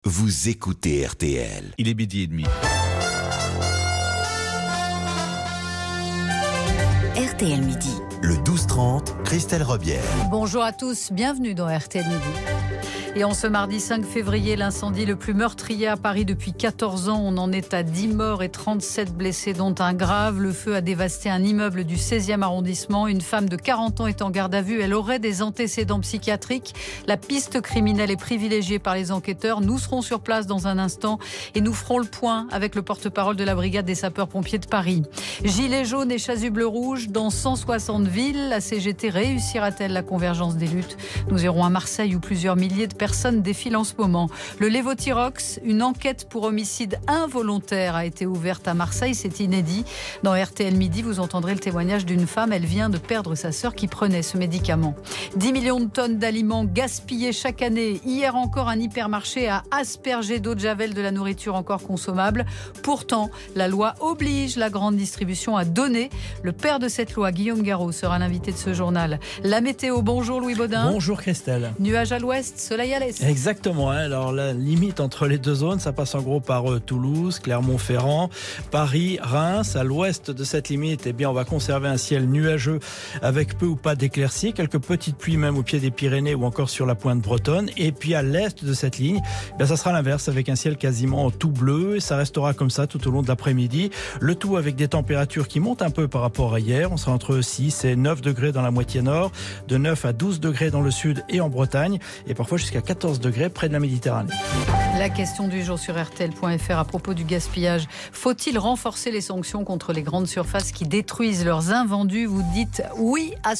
Vous écoutez RTL. Il est 12h30. RTL Midi. Le 12-30, Christelle Rebière. Bonjour à tous, bienvenue dans RTL Midi. Et en ce mardi 5 février, l'incendie le plus meurtrier à Paris depuis 14 ans. On en est à 10 morts et 37 blessés, dont un grave. Le feu a dévasté un immeuble du 16e arrondissement. Une femme de 40 ans est en garde à vue. Elle aurait des antécédents psychiatriques. La piste criminelle est privilégiée par les enquêteurs. Nous serons sur place dans un instant et nous ferons le point avec le porte-parole de la brigade des sapeurs-pompiers de Paris. Gilets jaunes et chasubles rouges dans 160 villes. La CGT réussira-t-elle la convergence des luttes ? Nous irons à Marseille où plusieurs milliers de personnes défilent en ce moment. Le Levothyrox, une enquête pour homicide involontaire a été ouverte à Marseille, c'est inédit. Dans RTL Midi, vous entendrez le témoignage d'une femme, elle vient de perdre sa sœur qui prenait ce médicament. 10 millions de tonnes d'aliments gaspillés chaque année. Hier encore, un hypermarché a aspergé d'eau de javel de la nourriture encore consommable. Pourtant, la loi oblige la grande distribution à donner. Le père de cette loi, Guillaume Garot, sera l'invité de ce journal. La météo, bonjour Louis Baudin. Bonjour Christelle. Nuages à l'ouest, soleil à l'est. Exactement, alors la limite entre les deux zones, ça passe en gros par Toulouse, Clermont-Ferrand, Paris, Reims. À l'ouest de cette limite, eh bien, on va conserver un ciel nuageux avec peu ou pas d'éclaircies, quelques petites pluies même au pied des Pyrénées ou encore sur la pointe bretonne. Et puis à l'est de cette ligne, eh bien, ça sera l'inverse avec un ciel quasiment tout bleu et ça restera comme ça tout au long de l'après-midi. Le tout avec des températures qui montent un peu par rapport à hier. On sera entre 6 et 9 degrés dans la moitié nord, de 9 à 12 degrés dans le sud et en Bretagne et parfois jusqu'à 14 degrés près de la Méditerranée. La question du jour sur RTL.fr à propos du gaspillage. Faut-il renforcer les sanctions contre les grandes surfaces qui détruisent leurs invendus ? Vous dites oui à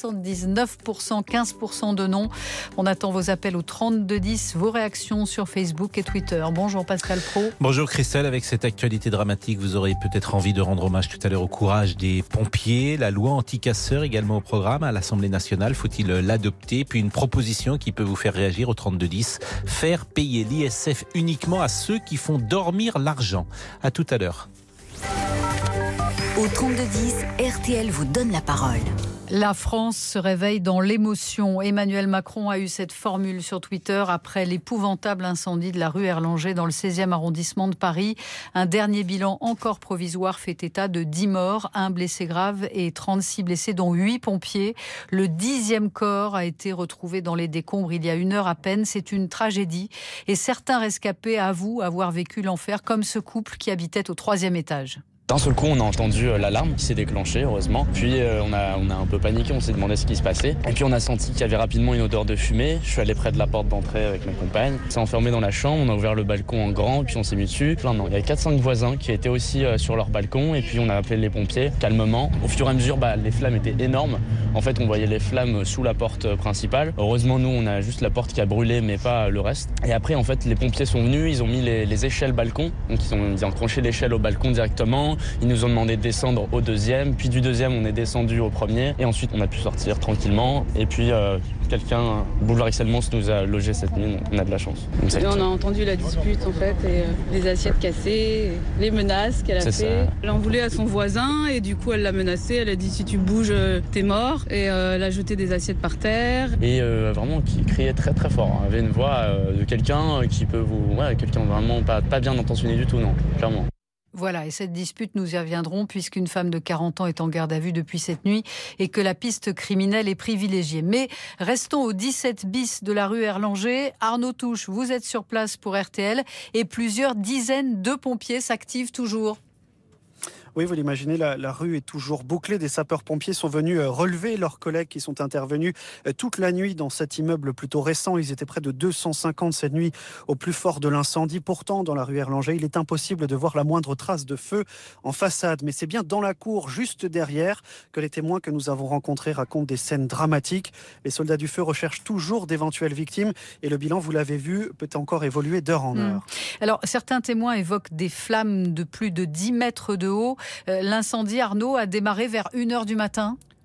79%, 15% de non. On attend vos appels au 3210, vos réactions sur Facebook et Twitter. Bonjour Pascal Pro. Bonjour Christelle, avec cette actualité dramatique, vous aurez peut-être envie de rendre hommage tout à l'heure au courage des pompiers. La loi anti-casseurs également au programme à l'Assemblée nationale. Faut-il l'adopter ? Puis une proposition qui peut vous faire réagir au 3210. Faire payer l'ISF uniquement à ceux qui font dormir l'argent. À tout à l'heure. Au 3210, RTL vous donne la parole. La France se réveille dans l'émotion. Emmanuel Macron a eu cette formule sur Twitter après l'épouvantable incendie de la rue Erlanger dans le 16e arrondissement de Paris. Un dernier bilan encore provisoire fait état de 10 morts, 1 blessé grave et 36 blessés dont 8 pompiers. Le 10e corps a été retrouvé dans les décombres il y a 1 heure à peine. C'est une tragédie et certains rescapés avouent avoir vécu l'enfer comme ce couple qui habitait au 3e étage. D'un seul coup, on a entendu l'alarme qui s'est déclenchée, heureusement. Puis on a un peu paniqué, on s'est demandé ce qui se passait. Et puis on a senti qu'il y avait rapidement une odeur de fumée. Je suis allé près de la porte d'entrée avec ma compagne. On s'est enfermé dans la chambre, on a ouvert le balcon en grand, et puis on s'est mis dessus. Il y avait 4-5 voisins qui étaient aussi sur leur balcon, et puis on a appelé les pompiers calmement. Au fur et à mesure, les flammes étaient énormes. En fait, on voyait les flammes sous la porte principale. Heureusement, nous, on a juste la porte qui a brûlé, mais pas le reste. Et après, en fait, les pompiers sont venus, ils ont mis les échelles balcon. Donc ils ont accroché l'échelle au balcon directement. Ils nous ont demandé de descendre au 2e, puis du 2e on est descendu au 1er et ensuite on a pu sortir tranquillement et puis quelqu'un, Boulevard Excellence, nous a logé cette nuit, donc on a de la chance. On a entendu la dispute en fait, et les assiettes cassées, les menaces qu'elle a fait. Elle en voulait à son voisin et du coup elle l'a menacé, elle a dit si tu bouges t'es mort et elle a jeté des assiettes par terre. Et vraiment qui criait très très fort, elle avait une voix de quelqu'un qui peut quelqu'un vraiment pas bien intentionné du tout, non, clairement. Voilà, et cette dispute, nous y reviendrons puisqu'une femme de 40 ans est en garde à vue depuis cette nuit et que la piste criminelle est privilégiée. Mais restons au 17 bis de la rue Erlanger. Arnaud Touche, vous êtes sur place pour RTL et plusieurs dizaines de pompiers s'activent toujours. Oui, vous l'imaginez, la rue est toujours bouclée. Des sapeurs-pompiers sont venus relever leurs collègues qui sont intervenus toute la nuit dans cet immeuble plutôt récent. Ils étaient près de 250 cette nuit au plus fort de l'incendie. Pourtant, dans la rue Erlanger, il est impossible de voir la moindre trace de feu en façade. Mais c'est bien dans la cour, juste derrière, que les témoins que nous avons rencontrés racontent des scènes dramatiques. Les soldats du feu recherchent toujours d'éventuelles victimes et le bilan, vous l'avez vu, peut encore évoluer d'heure en heure. Alors, certains témoins évoquent des flammes de plus de 10 mètres de haut. L'incendie, Arnaud, a démarré vers 1h du matin.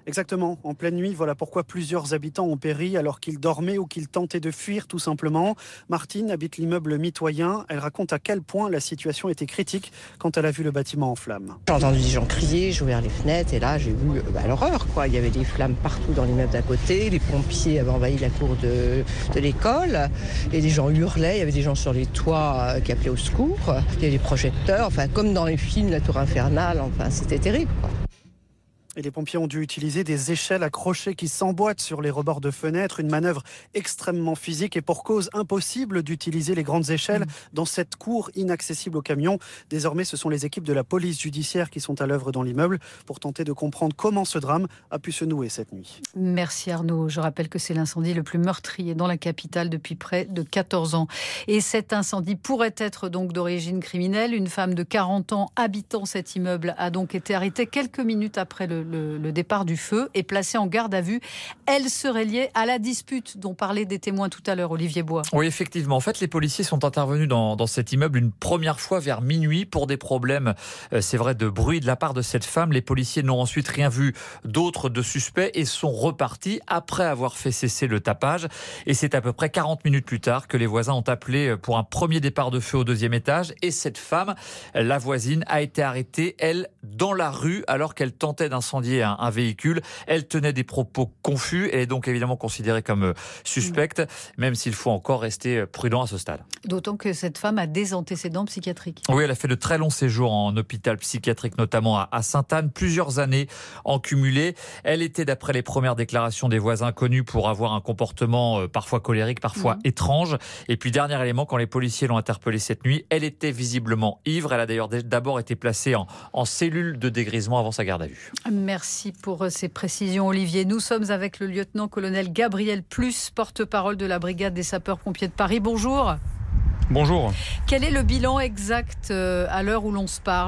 Exactement, en pleine nuit, voilà pourquoi plusieurs habitants ont péri alors qu'ils dormaient ou qu'ils tentaient de fuir tout simplement. Martine habite l'immeuble mitoyen, elle raconte à quel point la situation était critique quand elle a vu le bâtiment en flammes. J'ai entendu des gens crier, j'ai ouvert les fenêtres et là j'ai vu l'horreur quoi. Il y avait des flammes partout dans l'immeuble d'à côté, les pompiers avaient envahi la cour de l'école et des gens hurlaient, il y avait des gens sur les toits qui appelaient au secours, il y avait des projecteurs, enfin comme dans les films La Tour Infernale, enfin c'était terrible quoi. Et les pompiers ont dû utiliser des échelles accrochées qui s'emboîtent sur les rebords de fenêtres, une manœuvre extrêmement physique et pour cause impossible d'utiliser les grandes échelles dans cette cour inaccessible aux camions. Désormais, ce sont les équipes de la police judiciaire qui sont à l'œuvre dans l'immeuble pour tenter de comprendre comment ce drame a pu se nouer cette nuit. Merci Arnaud. Je rappelle que c'est l'incendie le plus meurtrier dans la capitale depuis près de 14 ans. Et cet incendie pourrait être donc d'origine criminelle. Une femme de 40 ans habitant cet immeuble a donc été arrêtée quelques minutes après le départ du feu et placée en garde à vue. Elle serait liée à la dispute dont parlaient des témoins tout à l'heure, Olivier Bois. Oui, effectivement. En fait, les policiers sont intervenus dans cet immeuble une première fois vers minuit pour des problèmes, c'est vrai, de bruit de la part de cette femme. Les policiers n'ont ensuite rien vu d'autre de suspect et sont repartis après avoir fait cesser le tapage. Et c'est à peu près 40 minutes plus tard que les voisins ont appelé pour un premier départ de feu au 2e étage. Et cette femme, la voisine, a été arrêtée, elle, dans la rue, alors qu'elle tentait d'incendier un véhicule. Elle tenait des propos confus. Elle est donc évidemment considérée comme suspecte, même s'il faut encore rester prudent à ce stade. D'autant que cette femme a des antécédents psychiatriques. Oui, elle a fait de très longs séjours en hôpital psychiatrique, notamment à Sainte-Anne, plusieurs années en cumulé. Elle était, d'après les premières déclarations des voisins, connue pour avoir un comportement parfois colérique, parfois étrange. Et puis, dernier élément, quand les policiers l'ont interpellée cette nuit, elle était visiblement ivre. Elle a d'ailleurs d'abord été placée en cellule de dégrisement avant sa garde à vue. Merci pour ces précisions, Olivier. Nous sommes avec le lieutenant-colonel Gabriel Plus, porte-parole de la brigade des sapeurs-pompiers de Paris. Bonjour. Bonjour. Quel est le bilan exact à l'heure où l'on se parle ?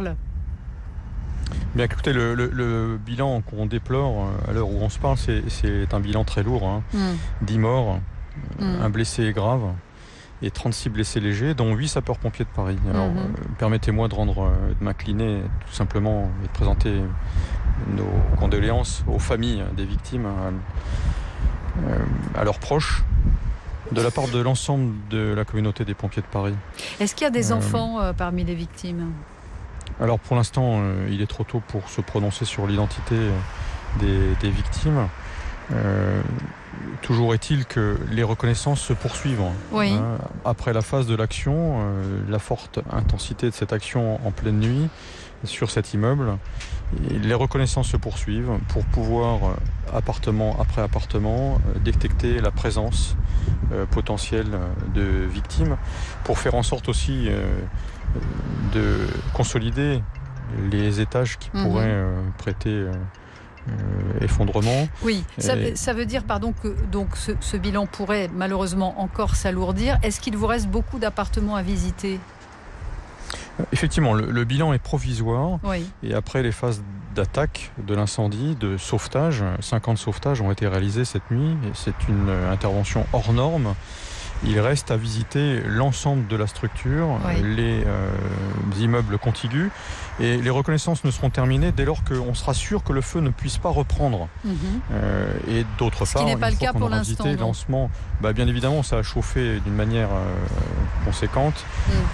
Bien, écoutez, le bilan qu'on déplore à l'heure où on se parle, c'est un bilan très lourd. 10 morts, un blessé grave et 36 blessés légers, dont 8 sapeurs-pompiers de Paris. Alors, permettez-moi de m'incliner tout simplement et de présenter nos condoléances aux familles des victimes, à leurs proches, de la part de l'ensemble de la communauté des pompiers de Paris. Est-ce qu'il y a des enfants parmi les victimes ? Alors pour l'instant, il est trop tôt pour se prononcer sur l'identité des victimes. Toujours est-il que les reconnaissances se poursuivent. Oui. Après la phase de l'action, la forte intensité de cette action en pleine nuit sur cet immeuble, les reconnaissances se poursuivent pour pouvoir, appartement après appartement, détecter la présence potentielle de victimes, pour faire en sorte aussi de consolider les étages qui pourraient prêter effondrement. Oui, ça veut dire que donc ce bilan pourrait malheureusement encore s'alourdir. Est-ce qu'il vous reste beaucoup d'appartements à visiter ? Effectivement, le bilan est provisoire. Oui. Et après les phases d'attaque de l'incendie, de sauvetage, 50 sauvetages ont été réalisés cette nuit. Et c'est une intervention hors norme. Il reste à visiter l'ensemble de la structure, les immeubles contigus, et les reconnaissances ne seront terminées dès lors qu'on sera sûr que le feu ne puisse pas reprendre. Et d'autre part, ce qui n'est pas le cas pour l'instant. Lancement, bien évidemment, ça a chauffé d'une manière conséquente,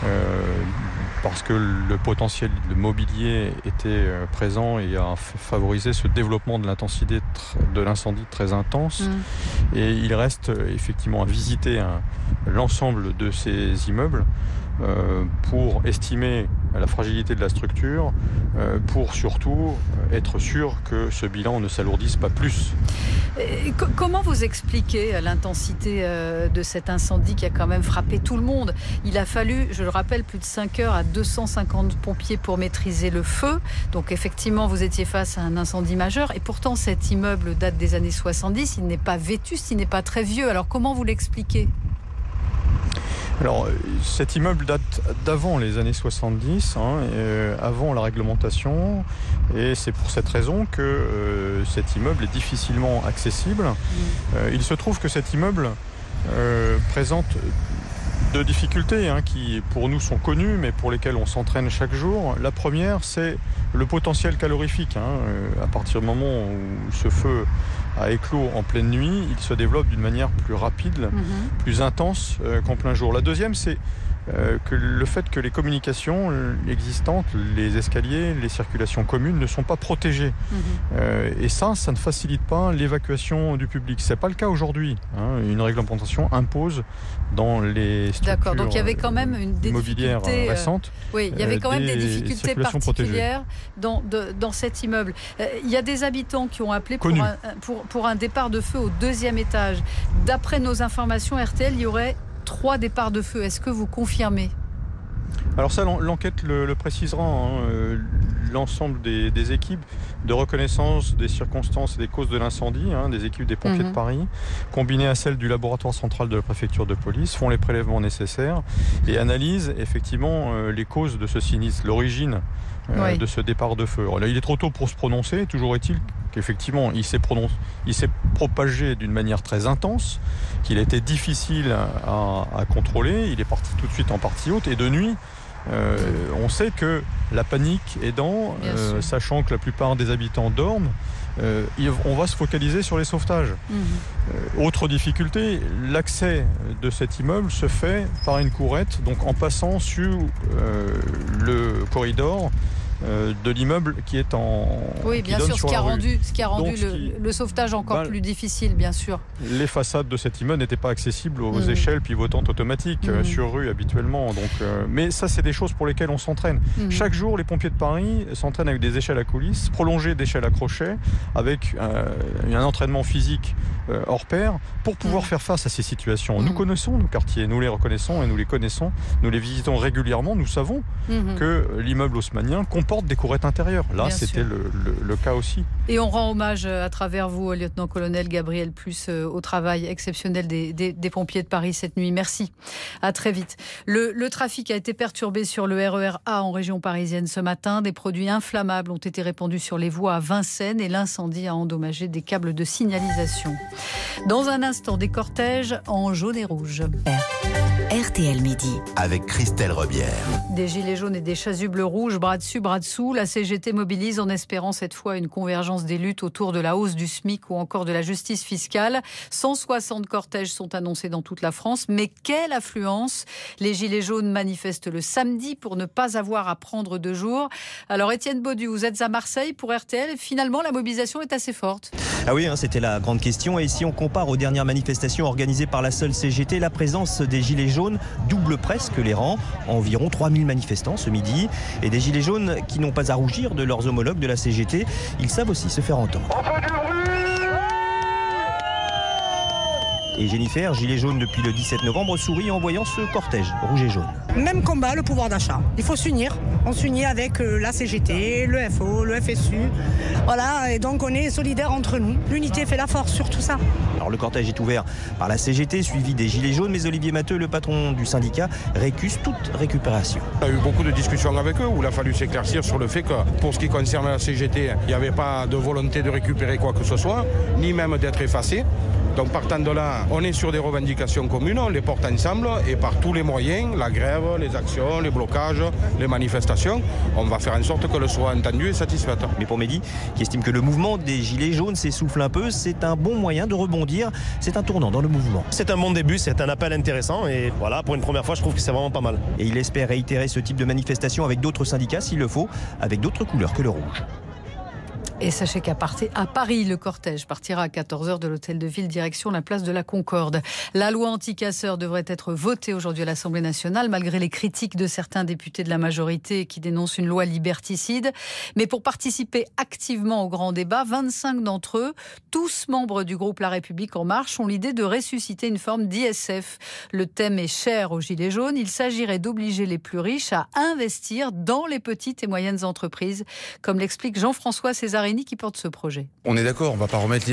parce que le potentiel de mobilier était présent et a favorisé ce développement de l'intensité de l'incendie très intense. Et il reste effectivement à visiter l'ensemble de ces immeubles pour estimer la fragilité de la structure, pour surtout être sûr que ce bilan ne s'alourdisse pas plus. Comment vous expliquez l'intensité de cet incendie qui a quand même frappé tout le monde ? Il a fallu, je le rappelle, plus de 5 heures à 250 pompiers pour maîtriser le feu. Donc effectivement, vous étiez face à un incendie majeur. Et pourtant, cet immeuble date des années 70. Il n'est pas vétuste, il n'est pas très vieux. Alors comment vous l'expliquez ? Alors, cet immeuble date d'avant les années 70, avant la réglementation, et c'est pour cette raison que cet immeuble est difficilement accessible. Il se trouve que cet immeuble présente deux difficultés qui pour nous sont connues mais pour lesquelles on s'entraîne chaque jour. La première, c'est le potentiel calorifique. À partir du moment où ce feu a éclos en pleine nuit, il se développe d'une manière plus rapide, plus intense qu'en plein jour. La deuxième, c'est que le fait que les communications existantes, les escaliers, les circulations communes ne sont pas protégées. Et ça ne facilite pas l'évacuation du public. C'est pas le cas aujourd'hui. Une réglementation impose dans les structures D'accord, donc il y avait quand même des immobilières récentes. Oui, il y avait quand même des difficultés particulières dans cet immeuble. Il y a des habitants qui ont appelé pour un départ de feu au 2e étage. D'après nos informations RTL, il y aurait 3 départs de feu. Est-ce que vous confirmez ? Alors ça, l'enquête le précisera. L'ensemble des équipes de reconnaissance des circonstances et des causes de l'incendie, des équipes des pompiers de Paris, combinées à celles du laboratoire central de la préfecture de police, font les prélèvements nécessaires et analysent effectivement les causes de ce sinistre, l'origine de ce départ de feu. Alors là, il est trop tôt pour se prononcer. Toujours est-il qu'effectivement, il s'est propagé d'une manière très intense, qu'il a été difficile à contrôler. Il est parti tout de suite en partie haute et de nuit. On sait que la panique aidant, sachant que la plupart des habitants dorment, on va se focaliser sur les sauvetages. Autre difficulté, l'accès de cet immeuble se fait par une courette, donc en passant sur le corridor de l'immeuble qui est en... Oui, bien sûr, ce qui a rendu le sauvetage encore plus difficile, bien sûr. Les façades de cet immeuble n'étaient pas accessibles aux échelles pivotantes automatiques sur rue habituellement. Mais ça, c'est des choses pour lesquelles on s'entraîne. Chaque jour, les pompiers de Paris s'entraînent avec des échelles à coulisses, prolongées d'échelles à crochet, avec un entraînement physique hors pair, pour pouvoir faire face à ces situations. Nous connaissons nos quartiers, nous les reconnaissons et nous les connaissons, nous les visitons régulièrement, nous savons que l'immeuble haussmannien comporte des courettes intérieures. Là, bien c'était le cas aussi. Et on rend hommage à travers vous, lieutenant-colonel Gabriel Plus, au travail exceptionnel des pompiers de Paris cette nuit. Merci. À très vite. Le trafic a été perturbé sur le RER A en région parisienne ce matin. Des produits inflammables ont été répandus sur les voies à Vincennes et l'incendie a endommagé des câbles de signalisation. Dans un instant, des cortèges en jaune et rouge. RTL Midi. Avec Christelle Rebière. Des gilets jaunes et des chasubles rouges, bras dessus, bras dessous. La CGT mobilise en espérant cette fois une convergence des luttes autour de la hausse du SMIC ou encore de la justice fiscale. 160 cortèges sont annoncés dans toute la France. Mais quelle affluence! Les gilets jaunes manifestent le samedi pour ne pas avoir à prendre 2 jours. Alors Étienne Baudu, vous êtes à Marseille pour RTL. Finalement, la mobilisation est assez forte. Ah oui, c'était la grande question. Et si on compare aux dernières manifestations organisées par la seule CGT, la présence des gilets jaunes double presque les rangs. Environ 3000 manifestants ce midi. Et des gilets jaunes qui n'ont pas à rougir de leurs homologues de la CGT. Ils savent aussi se faire entendre. Et Jennifer, gilet jaune depuis le 17 novembre, sourit en voyant ce cortège rouge et jaune. Même combat, le pouvoir d'achat. Il faut s'unir. On s'unit avec la CGT, le FO, le FSU. Voilà, et donc on est solidaires entre nous. L'unité fait la force sur tout ça. Alors le cortège est ouvert par la CGT, suivi des gilets jaunes, mais Olivier Matteux, le patron du syndicat, récuse toute récupération. On a eu beaucoup de discussions avec eux où il a fallu s'éclaircir sur le fait que pour ce qui concerne la CGT, il n'y avait pas de volonté de récupérer quoi que ce soit, ni même d'être effacé. Donc partant de là, on est sur des revendications communes, on les porte ensemble et par tous les moyens, la grève, les actions, les blocages, les manifestations, on va faire en sorte que le soit entendu et satisfait. Mais pour Mehdi, qui estime que le mouvement des gilets jaunes s'essouffle un peu, c'est un bon moyen de rebondir, c'est un tournant dans le mouvement. C'est un bon début, c'est un appel intéressant et voilà, pour une première fois, je trouve que c'est vraiment pas mal. Et il espère réitérer ce type de manifestation avec d'autres syndicats s'il le faut, avec d'autres couleurs que le rouge. Et sachez qu'à Paris, le cortège partira à 14h de l'hôtel de ville direction la place de la Concorde. La loi anti-casseurs devrait être votée aujourd'hui à l'Assemblée nationale, malgré les critiques de certains députés de la majorité qui dénoncent une loi liberticide. Mais pour participer activement au grand débat, 25 d'entre eux, tous membres du groupe La République En Marche, ont l'idée de ressusciter une forme d'ISF. Le thème est cher aux Gilets jaunes. Il s'agirait d'obliger les plus riches à investir dans les petites et moyennes entreprises, comme l'explique Jean-François Césarini qui porte ce projet. On est d'accord, on ne va pas remettre l'ISF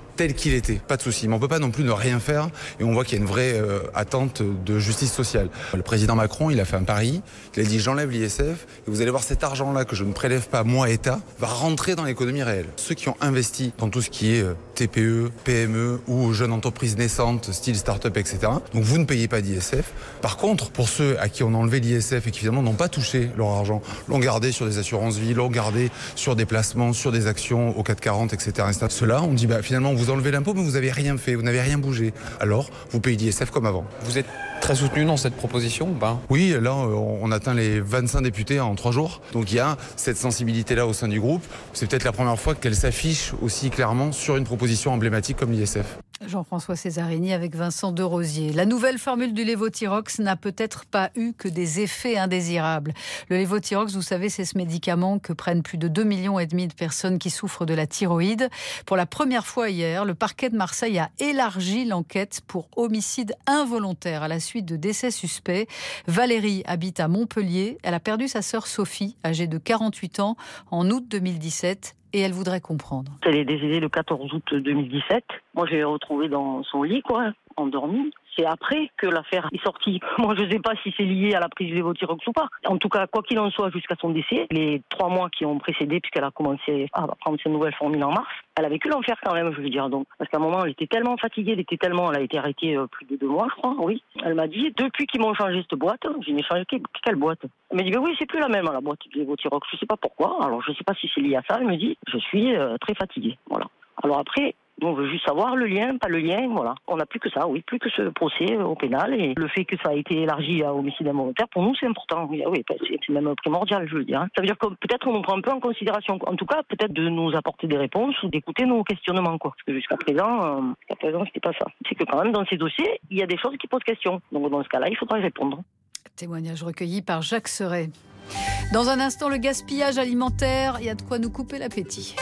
tel qu'il était, pas de souci. Mais on ne peut pas non plus ne rien faire et on voit qu'il y a une vraie attente de justice sociale. Le président Macron, il a fait un pari, il a dit j'enlève l'ISF et vous allez voir cet argent-là que je ne prélève pas, moi, État, va rentrer dans l'économie réelle. Ceux qui ont investi dans tout ce qui est TPE, PME ou jeunes entreprises naissantes, style start-up, etc. Donc vous ne payez pas d'ISF. Par contre, pour ceux à qui on a enlevé l'ISF et qui finalement n'ont pas touché leur argent, l'ont gardé sur des assurances-vie, l'ont gardé sur des placements, sur des actions au 440, etc. Ceux-là, on dit finalement vous enlevez l'impôt mais vous n'avez rien fait, vous n'avez rien bougé. Alors vous payez l'ISF comme avant. Vous êtes très soutenu dans cette proposition ou pas ? Oui, là on atteint les 25 députés en 3 jours. Donc il y a cette sensibilité-là au sein du groupe. C'est peut-être la première fois qu'elle s'affiche aussi clairement sur une proposition emblématique comme l'ISF. Jean-François Césarini avec Vincent Derosier. La nouvelle formule du Levothyrox n'a peut-être pas eu que des effets indésirables. Le Levothyrox, vous savez, c'est ce médicament que prennent plus de 2,5 millions de personnes qui souffrent de la thyroïde. Pour la première fois hier, le parquet de Marseille a élargi l'enquête pour homicide involontaire à la suite de décès suspects. Valérie habite à Montpellier. Elle a perdu sa sœur Sophie, âgée de 48 ans, en août 2017. Et elle voudrait comprendre. Elle est décédée le 14 août 2017. Moi, je l'ai retrouvée dans son lit, endormie. C'est après que l'affaire est sortie. Moi, je ne sais pas si c'est lié à la prise de Levothyrox ou pas. En tout cas, quoi qu'il en soit, jusqu'à son décès, les 3 mois qui ont précédé, puisqu'elle a commencé à prendre ses nouvelles formules en mars, elle a vécu l'enfer quand même, je veux dire. Donc, parce qu'à un moment, elle était tellement fatiguée, elle a été arrêtée plus de 2 mois, je crois, oui. Elle m'a dit, depuis qu'ils m'ont changé cette boîte, j'ai dit, changé quelle boîte ? Elle m'a dit, oui, c'est plus la même, la boîte de Levothyrox. Je ne sais pas pourquoi. Alors, je ne sais pas si c'est lié à ça. Elle me dit, je suis très fatiguée. Voilà. Alors après, on veut juste savoir le lien, pas le lien, voilà. On n'a plus que ça, oui, plus que ce procès au pénal. Et le fait que ça a été élargi à homicide involontaire, pour nous, c'est important. Oui, c'est même primordial, je veux dire. Ça veut dire que peut-être on nous prend un peu en considération. En tout cas, peut-être de nous apporter des réponses ou d'écouter nos questionnements, Parce que jusqu'à présent, c'était pas ça. C'est que quand même, dans ces dossiers, il y a des choses qui posent question. Donc dans ce cas-là, il faudra y répondre. Témoignage recueilli par Jacques Seret. Dans un instant, le gaspillage alimentaire, il y a de quoi nous couper l'appétit.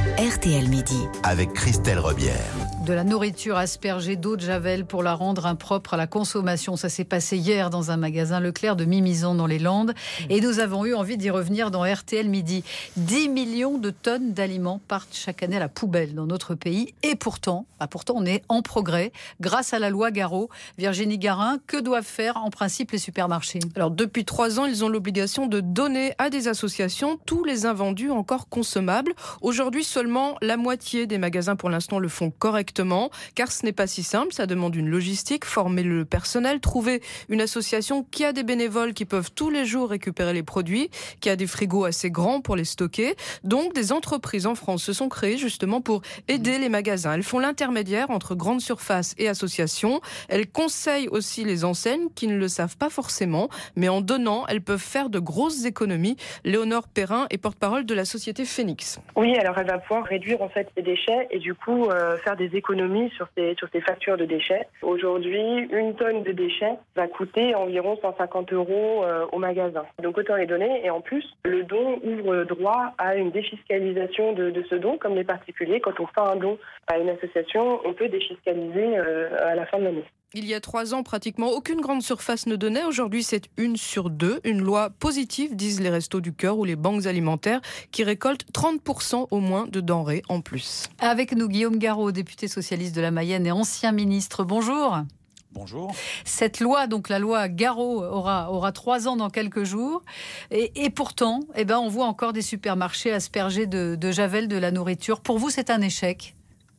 RTL Midi. Avec Christelle Rebière. De la nourriture aspergée d'eau de javel pour la rendre impropre à la consommation. Ça s'est passé hier dans un magasin Leclerc de Mimizan dans les Landes. Et nous avons eu envie d'y revenir dans RTL Midi. 10 millions de tonnes d'aliments partent chaque année à la poubelle dans notre pays. Et pourtant on est en progrès grâce à la loi Garot. Virginie Garin, que doivent faire en principe les supermarchés ? Alors depuis 3 ans, ils ont l'obligation de donner à des associations tous les invendus encore consommables. Aujourd'hui, seulement la moitié des magasins pour l'instant le font correctement, car ce n'est pas si simple, ça demande une logistique, former le personnel, trouver une association qui a des bénévoles qui peuvent tous les jours récupérer les produits, qui a des frigos assez grands pour les stocker. Donc des entreprises en France se sont créées justement pour aider les magasins. Elles font l'intermédiaire entre grandes surfaces et associations. Elles conseillent aussi les enseignes qui ne le savent pas forcément, mais en donnant, elles peuvent faire de grosses économies. Léonore Perrin est porte-parole de la société Phoenix. Oui, alors elle va pouvoir réduire en fait les déchets et du coup faire des économies sur ces factures de déchets. Aujourd'hui, 1 tonne de déchets va coûter environ 150 € au magasin. Donc autant les donner et en plus, le don ouvre droit à une défiscalisation de ce don, comme les particuliers. Quand on fait un don à une association, on peut défiscaliser à la fin de l'année. Il y a 3 ans, pratiquement aucune grande surface ne donnait. Aujourd'hui, c'est 1 sur 2. Une loi positive, disent les Restos du Cœur ou les banques alimentaires, qui récoltent 30% au moins de denrées en plus. Avec nous, Guillaume Garot, député socialiste de la Mayenne et ancien ministre. Bonjour. Bonjour. Cette loi, donc la loi Garot, aura 3 ans dans quelques jours. Et pourtant, on voit encore des supermarchés aspergés de javel de la nourriture. Pour vous, c'est un échec ?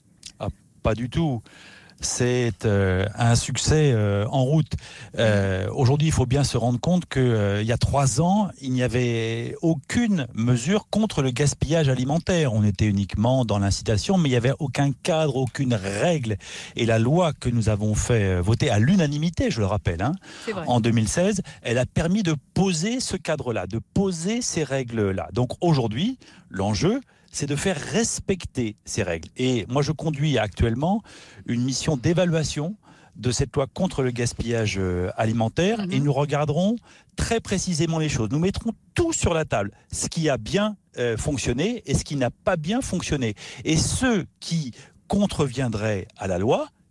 Pas du tout. C'est un succès en route. Aujourd'hui, il faut bien se rendre compte qu'il y a 3 ans, il n'y avait aucune mesure contre le gaspillage alimentaire. On était uniquement dans l'incitation, mais il n'y avait aucun cadre, aucune règle. Et la loi que nous avons fait voter à l'unanimité, je le rappelle, en 2016, elle a permis de poser ce cadre-là, de poser ces règles-là. Donc aujourd'hui, l'enjeu, c'est de faire respecter ces règles. Et moi, je conduis actuellement une mission d'évaluation de cette loi contre le gaspillage alimentaire et nous regarderons très précisément les choses. Nous mettrons tout sur la table, ce qui a bien fonctionné et ce qui n'a pas bien fonctionné. Et ceux qui contreviendraient à la loi,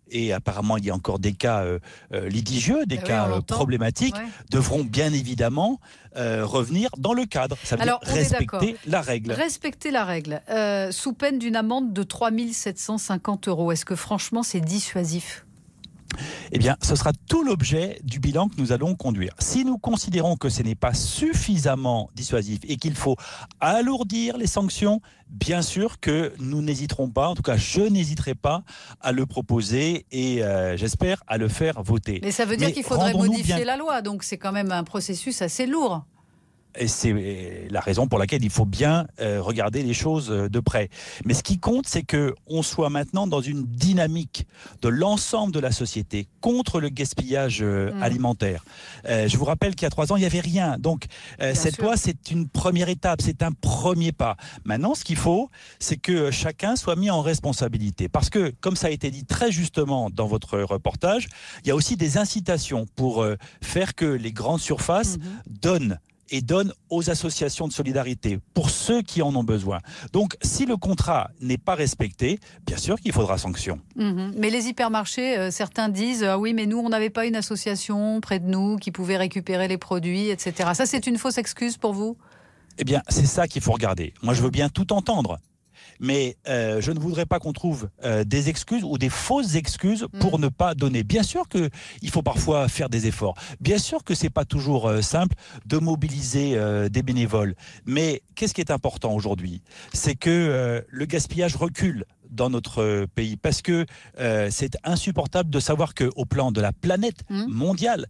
et apparemment il y a encore des cas litigieux, des cas problématiques, devront bien évidemment revenir dans le cadre. Ça veut dire respecter la règle. Respecter la règle, sous peine d'une amende de 3 750 €. Est-ce que franchement c'est dissuasif ? Eh bien, ce sera tout l'objet du bilan que nous allons conduire. Si nous considérons que ce n'est pas suffisamment dissuasif et qu'il faut alourdir les sanctions, bien sûr que nous n'hésiterons pas, en tout cas je n'hésiterai pas à le proposer et j'espère à le faire voter. Mais ça veut dire qu'il faudrait modifier la loi, donc c'est quand même un processus assez lourd. Et c'est la raison pour laquelle il faut bien regarder les choses de près. Mais ce qui compte, c'est qu'on soit maintenant dans une dynamique de l'ensemble de la société contre le gaspillage alimentaire. Je vous rappelle qu'il y a 3 ans, il n'y avait rien. Donc cette loi, c'est une première étape, c'est un premier pas. Maintenant, ce qu'il faut, c'est que chacun soit mis en responsabilité. Parce que, comme ça a été dit très justement dans votre reportage, il y a aussi des incitations pour faire que les grandes surfaces donnent aux associations de solidarité, pour ceux qui en ont besoin. Donc, si le contrat n'est pas respecté, bien sûr qu'il faudra sanction. Mais les hypermarchés, certains disent « Ah oui, mais nous, on n'avait pas une association près de nous qui pouvait récupérer les produits, etc. » Ça, c'est une fausse excuse pour vous ? Eh bien, c'est ça qu'il faut regarder. Moi, je veux bien tout entendre. Mais je ne voudrais pas qu'on trouve des excuses ou des fausses excuses pour ne pas donner. Bien sûr qu'il faut parfois faire des efforts. Bien sûr que ce n'est pas toujours simple de mobiliser des bénévoles. Mais qu'est-ce qui est important aujourd'hui ? C'est que le gaspillage recule dans notre pays, parce que c'est insupportable de savoir qu'au plan de la planète mondiale,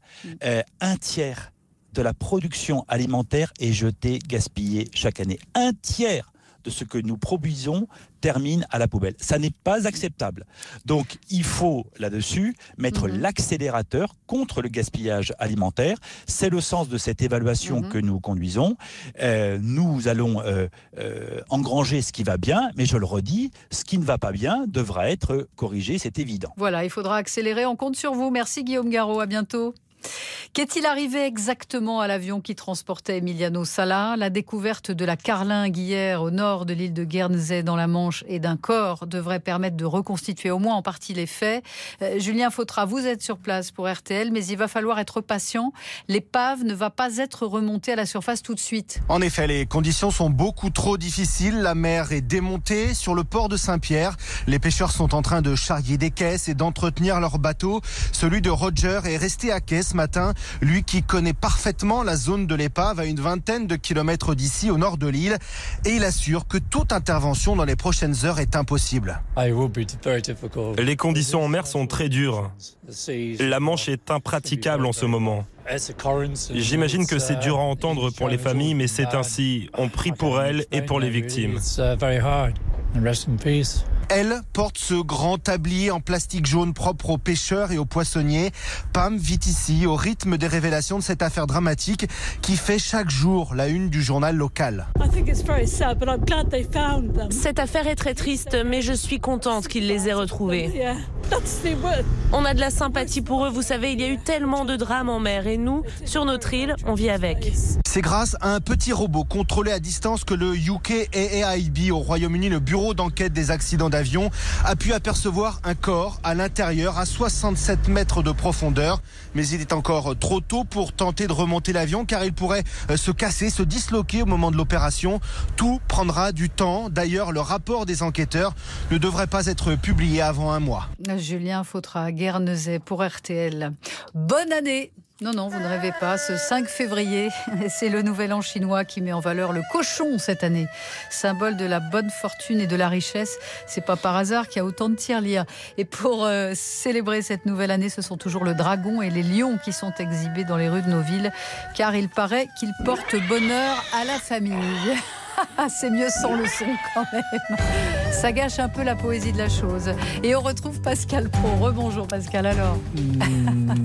1/3 de la production alimentaire est jetée, gaspillée chaque année. 1/3 de ce que nous produisons termine à la poubelle. Ça n'est pas acceptable. Donc, il faut, là-dessus, mettre l'accélérateur contre le gaspillage alimentaire. C'est le sens de cette évaluation que nous conduisons. Nous allons engranger ce qui va bien, mais je le redis, ce qui ne va pas bien devra être corrigé, c'est évident. Voilà, il faudra accélérer. On compte sur vous. Merci Guillaume Garot, à bientôt. Qu'est-il arrivé exactement à l'avion qui transportait Emiliano Sala ? La découverte de la carlingue hier au nord de l'île de Guernesey dans la Manche et d'un corps devrait permettre de reconstituer au moins en partie les faits. Julien Fautra, vous êtes sur place pour RTL, mais il va falloir être patient. L'épave ne va pas être remontée à la surface tout de suite. En effet, les conditions sont beaucoup trop difficiles. La mer est démontée sur le port de Saint-Pierre. Les pêcheurs sont en train de charrier des caisses et d'entretenir leur bateau. Celui de Roger est resté à quai ce matin, lui qui connaît parfaitement la zone de l'épave à une 20aine de kilomètres d'ici au nord de l'île, et il assure que toute intervention dans les prochaines heures est impossible. Les conditions en mer sont très dures. La Manche est impraticable en ce moment. J'imagine que c'est dur à entendre pour les familles, mais c'est ainsi. On prie pour elles et pour les victimes. Elle porte ce grand tablier en plastique jaune propre aux pêcheurs et aux poissonniers. Pam vit ici au rythme des révélations de cette affaire dramatique qui fait chaque jour la une du journal local. Cette affaire est très triste, mais je suis contente qu'ils les aient retrouvés. On a de la sympathie pour eux, vous savez, il y a eu tellement de drames en mer et nous, sur notre île, on vit avec. C'est grâce à un petit robot contrôlé à distance que le UKAAIB au Royaume-Uni, le bureau d'enquête des accidents d'avion, a pu apercevoir un corps à l'intérieur à 67 mètres de profondeur. Mais il est encore trop tôt pour tenter de remonter l'avion car il pourrait se casser, se disloquer au moment de l'opération. Tout prendra du temps. D'ailleurs, le rapport des enquêteurs ne devrait pas être publié avant un mois. Julien Fautra, Guernesey pour RTL. Bonne année! Non, vous ne rêvez pas. Ce 5 février, c'est le nouvel an chinois qui met en valeur le cochon cette année. Symbole de la bonne fortune et de la richesse. C'est pas par hasard qu'il y a autant de tirelires. Et pour célébrer cette nouvelle année, ce sont toujours le dragon et les lions qui sont exhibés dans les rues de nos villes. Car il paraît qu'ils portent bonheur à la famille. C'est mieux sans le son quand même. Ça gâche un peu la poésie de la chose. Et on retrouve Pascal Praud. Rebonjour Pascal alors.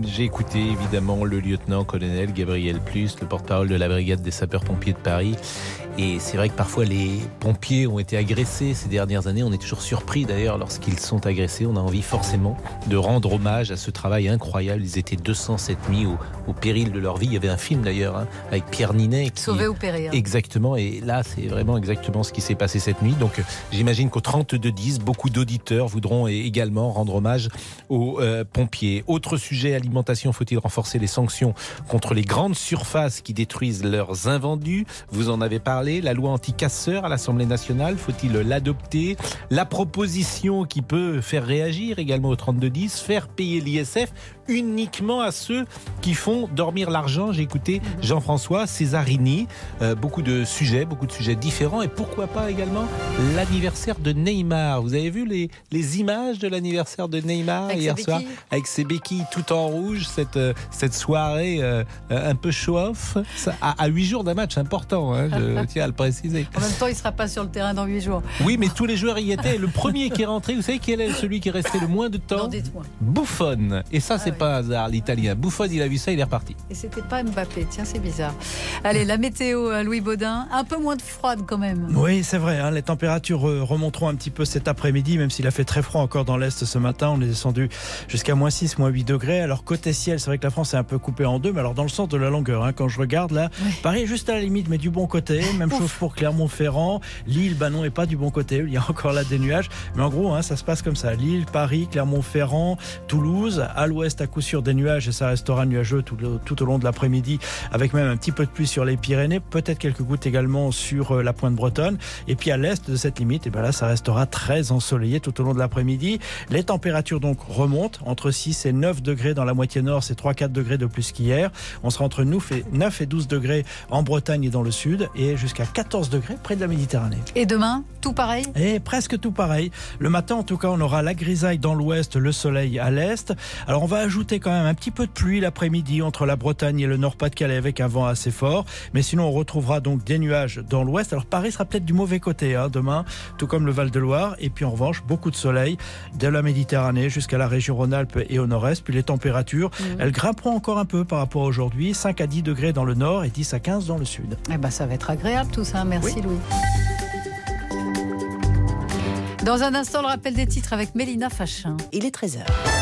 J'ai écouté évidemment le lieutenant-colonel Gabriel Plus, le porte-parole de la brigade des sapeurs-pompiers de Paris. Et c'est vrai que parfois les pompiers ont été agressés ces dernières années. On est toujours surpris d'ailleurs lorsqu'ils sont agressés. On a envie forcément de rendre hommage à ce travail incroyable. Ils étaient 200 cette nuit au péril de leur vie. Il y avait un film d'ailleurs avec Pierre Ninet. Sauvé ou périr. Exactement. Et là, c'est vraiment exactement ce qui s'est passé cette nuit. Donc j'imagine qu'au 32-10, beaucoup d'auditeurs voudront également rendre hommage aux pompiers. Autre sujet, alimentation. Faut-il renforcer les sanctions contre les grandes surfaces qui détruisent leurs invendus? Vous en avez parlé. La loi anti-casseurs à l'Assemblée nationale, faut-il l'adopter? La proposition qui peut faire réagir également au 32-10, faire payer l'ISF uniquement à ceux qui font dormir l'argent. J'ai écouté Jean-François Césarini, beaucoup de sujets différents, et pourquoi pas également l'anniversaire de Neymar. Vous avez vu les images de l'anniversaire de Neymar avec hier soir avec ses béquilles tout en rouge, cette soirée un peu show-off à 8 jours d'un match important, je tiens à le préciser. En même temps, il ne sera pas sur le terrain dans 8 jours. Oui, mais tous les joueurs y étaient. Le premier qui est rentré, vous savez quel est celui qui est resté le moins de temps? Non, dites-moi. Buffon. Et ça, c'est pas un hasard, l'Italien. Buffon, il a vu ça, il est reparti. Et c'était pas Mbappé. Tiens, c'est bizarre. Allez, la météo, Louis Baudin. Un peu moins de froide quand même. Oui, c'est vrai. Les températures remonteront un petit peu cet après-midi, même s'il a fait très froid encore dans l'Est ce matin. On est descendu jusqu'à -6, -8 degrés. Alors, côté ciel, c'est vrai que la France est un peu coupée en deux, mais alors dans le sens de la longueur. Quand je regarde là, Paris est juste à la limite, mais du bon côté. Même chose pour Clermont-Ferrand. Lille, non, est pas du bon côté. Il y a encore là des nuages. Mais en gros, ça se passe comme ça. Lille, Paris, Clermont-Ferrand, Toulouse. À l'ouest, à coup sûr des nuages, et ça restera nuageux tout au long de l'après-midi, avec même un petit peu de pluie sur les Pyrénées. Peut-être quelques gouttes également sur la pointe bretonne. Et puis à l'est de cette limite, et là, ça restera très ensoleillé tout au long de l'après-midi. Les températures donc remontent entre 6 et 9 degrés dans la moitié nord. C'est 3-4 degrés de plus qu'hier. On sera entre 9 et 12 degrés en Bretagne et dans le sud, et jusqu'à 14 degrés près de la Méditerranée. Et demain, tout pareil? Et presque tout pareil. Le matin, en tout cas, on aura la grisaille dans l'ouest, le soleil à l'est. Alors, on va ajouter quand même un petit peu de pluie l'après-midi entre la Bretagne et le Nord-Pas-de-Calais avec un vent assez fort. Mais sinon, on retrouvera donc des nuages dans l'ouest. Alors, Paris sera peut-être du mauvais côté demain, tout comme le Val-de-Loire. Et puis, en revanche, beaucoup de soleil de la Méditerranée jusqu'à la région Rhône-Alpes et au nord-est. Puis les températures, elles grimperont encore un peu par rapport à aujourd'hui. 5 à 10 degrés dans le nord et 10 à 15 dans le sud. Ça va être agréable tout ça. Merci Louis. Dans un instant, le rappel des titres avec Mélina Fachin. Il est 13h.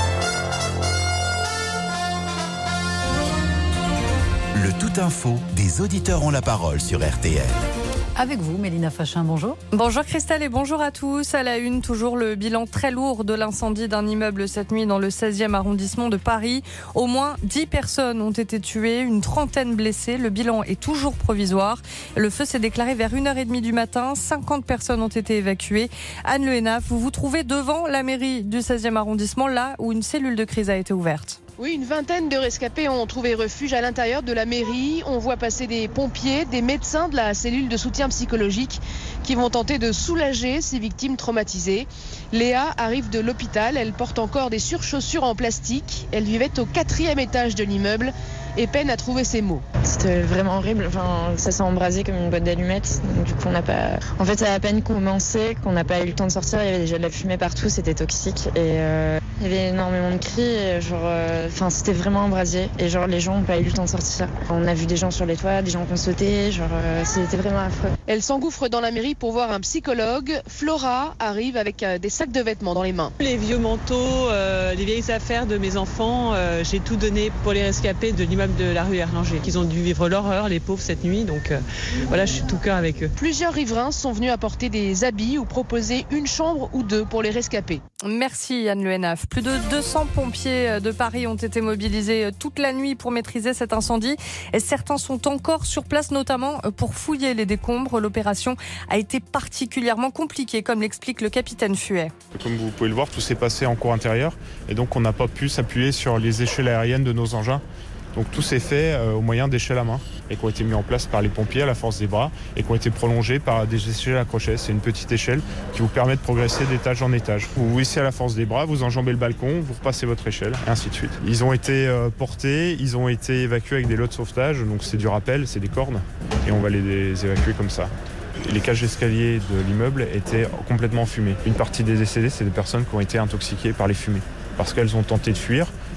Le tout info des auditeurs ont la parole sur RTL. Avec vous, Mélina Fachin, bonjour. Bonjour Christelle et bonjour à tous. À la une, toujours le bilan très lourd de l'incendie d'un immeuble cette nuit dans le 16e arrondissement de Paris. Au moins 10 personnes ont été tuées, une trentaine blessées. Le bilan est toujours provisoire. Le feu s'est déclaré vers 1h30 du matin. 50 personnes ont été évacuées. Anne Le Hénaff, vous vous trouvez devant la mairie du 16e arrondissement, là où une cellule de crise a été ouverte. Oui, une vingtaine de rescapés ont trouvé refuge à l'intérieur de la mairie. On voit passer des pompiers, des médecins de la cellule de soutien psychologique qui vont tenter de soulager ces victimes traumatisées. Léa arrive de l'hôpital, elle porte encore des surchaussures en plastique. Elle vivait au 4e étage de l'immeuble et peine à trouver ses mots. C'était vraiment horrible, ça s'est embrasé comme une boîte d'allumettes. Du coup, en fait, ça a à peine commencé, qu'on n'a pas eu le temps de sortir. Il y avait déjà de la fumée partout, c'était toxique. Et il y avait énormément de cris, et c'était vraiment embrasé. Et les gens n'ont pas eu le temps de sortir. On a vu des gens sur les toits, des gens qui ont sauté, c'était vraiment affreux. Elle s'engouffre dans la mairie pour voir un psychologue. Flora arrive avec des sacs de vêtements dans les mains. Les vieux manteaux, les vieilles affaires de mes enfants, j'ai tout donné pour les rescapés de l'immeuble de la rue Erlanger, qu'ils ont dû vivre l'horreur, les pauvres, cette nuit. Donc je suis tout cœur avec eux. Plusieurs riverains sont venus apporter des habits ou proposer une chambre ou deux pour les rescapés. Merci Anne Le Hénaff. Plus de 200 pompiers de Paris ont été mobilisés toute la nuit pour maîtriser cet incendie. Et certains sont encore sur place, notamment pour fouiller les décombres. L'opération a été particulièrement compliquée, comme l'explique le capitaine Fuet. Comme vous pouvez le voir, tout s'est passé en cour intérieure et donc on n'a pas pu s'appuyer sur les échelles aériennes de nos engins. Donc tout s'est fait au moyen d'échelles à main et qui ont été mis en place par les pompiers à la force des bras et qui ont été prolongées par des échelles à crochet. C'est une petite échelle qui vous permet de progresser d'étage en étage. Vous vous hissez à la force des bras, vous enjambez le balcon, vous repassez votre échelle et ainsi de suite. Ils ont été portés, ils ont été évacués avec des lots de sauvetage, donc c'est du rappel, c'est des cordes et on va les évacuer comme ça. Les cages d'escalier de l'immeuble étaient complètement fumées. Une partie des décédés, c'est des personnes qui ont été intoxiquées par les fumées parce qu'elles ont tenté de fuir.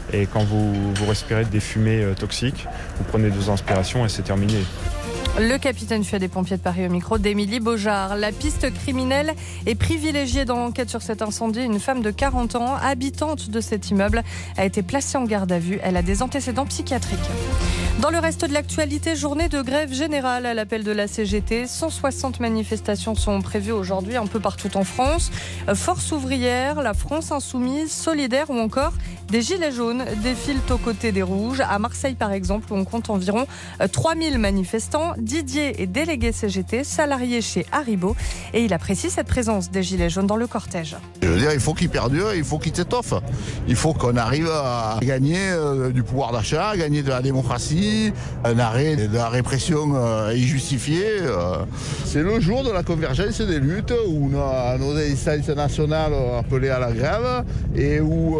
Et quand vous respirez des fumées toxiques, vous prenez 2 inspirations et c'est terminé. Le capitaine fut des pompiers de Paris au micro d'Émilie Beaujard. La piste criminelle est privilégiée dans l'enquête sur cet incendie. Une femme de 40 ans, habitante de cet immeuble, a été placée en garde à vue. Elle a des antécédents psychiatriques. Dans le reste de l'actualité, journée de grève générale à l'appel de la CGT. 160 manifestations sont prévues aujourd'hui un peu partout en France. Force ouvrière, la France insoumise, solidaire ou encore des gilets jaunes défilent aux côtés des rouges. À Marseille par exemple, où on compte environ 3000 manifestants. Didier est délégué CGT, salarié chez Haribo, et il apprécie cette présence des gilets jaunes dans le cortège. Je veux dire, il faut qu'ils perdurent, il faut qu'ils s'étoffent. Il faut qu'on arrive à gagner du pouvoir d'achat, à gagner de la démocratie, un arrêt de la répression injustifiée. C'est le jour de la convergence des luttes où nos instances nationales ont appelé à la grève et où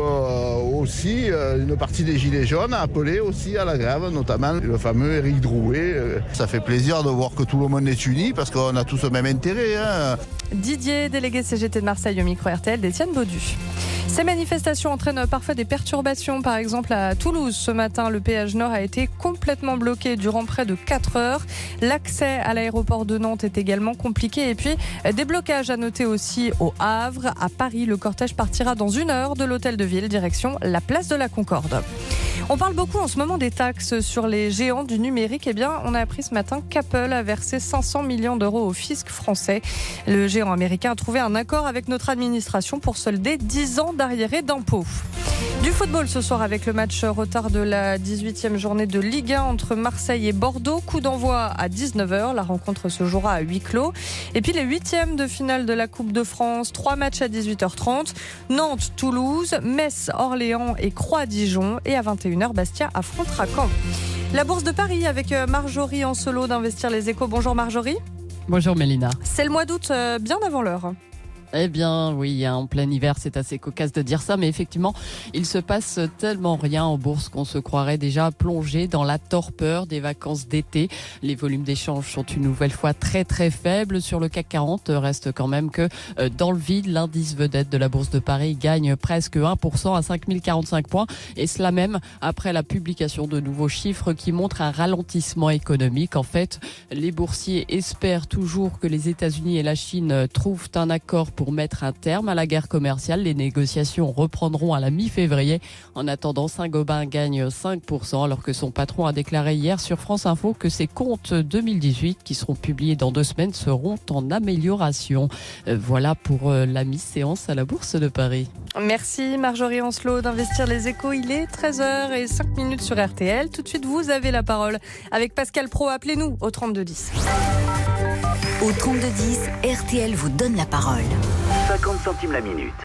aussi une partie des gilets jaunes a appelé aussi à la grève, notamment le fameux Éric Drouet. Ça fait plaisir de voir que tout le monde est uni parce qu'on a tous le même intérêt. Didier, délégué CGT de Marseille au micro RTL d'Étienne Baudu. Ces manifestations entraînent parfois des perturbations. Par exemple, à Toulouse, ce matin, le péage Nord a été complètement bloqué durant près de 4 heures. L'accès à l'aéroport de Nantes est également compliqué. Et puis, des blocages à noter aussi au Havre. À Paris, le cortège partira dans 1 heure de l'hôtel de ville, direction la place de la Concorde. On parle beaucoup en ce moment des taxes sur les géants du numérique. Eh bien, on a appris ce matin qu'Apple a versé 500 millions d'euros au fisc français. Le géant américain a trouvé un accord avec notre administration pour solder 10 ans d'arriérés d'impôts. Du football ce soir avec le match retard de la 18e journée de Ligue 1 entre Marseille et Bordeaux. Coup d'envoi à 19h. La rencontre se jouera à huis clos. Et puis les 8e de finale de la Coupe de France. 3 matchs à 18h30. Nantes, Toulouse, Metz, Orléans et Croix-Dijon. Et à 21h, Bastia affrontera Caen. La Bourse de Paris avec Marjorie Ancelot d'Investir les Échos. Bonjour Marjorie. Bonjour Mélina. C'est le mois d'août, bien avant l'heure. Eh bien, oui, en plein hiver, c'est assez cocasse de dire ça, mais effectivement, il se passe tellement rien en bourse qu'on se croirait déjà plongé dans la torpeur des vacances d'été. Les volumes d'échanges sont une nouvelle fois très très faibles. Sur le CAC 40, reste quand même que dans le vide, l'indice vedette de la Bourse de Paris gagne presque 1% à 5045 points. Et cela même après la publication de nouveaux chiffres qui montrent un ralentissement économique. En fait, les boursiers espèrent toujours que les États-Unis et la Chine trouvent un accord pour mettre un terme à la guerre commerciale. Les négociations reprendront à la mi-février. En attendant, Saint-Gobain gagne 5%, alors que son patron a déclaré hier sur France Info que ses comptes 2018, qui seront publiés dans 2 semaines, seront en amélioration. Voilà pour la mi-séance à la Bourse de Paris. Merci Marjorie Ancelot d'Investir les Échos. Il est 13h05 sur RTL. Tout de suite, vous avez la parole avec Pascal Pro. Appelez-nous au 3210. Au 3210, RTL vous donne la parole. 50 centimes la minute.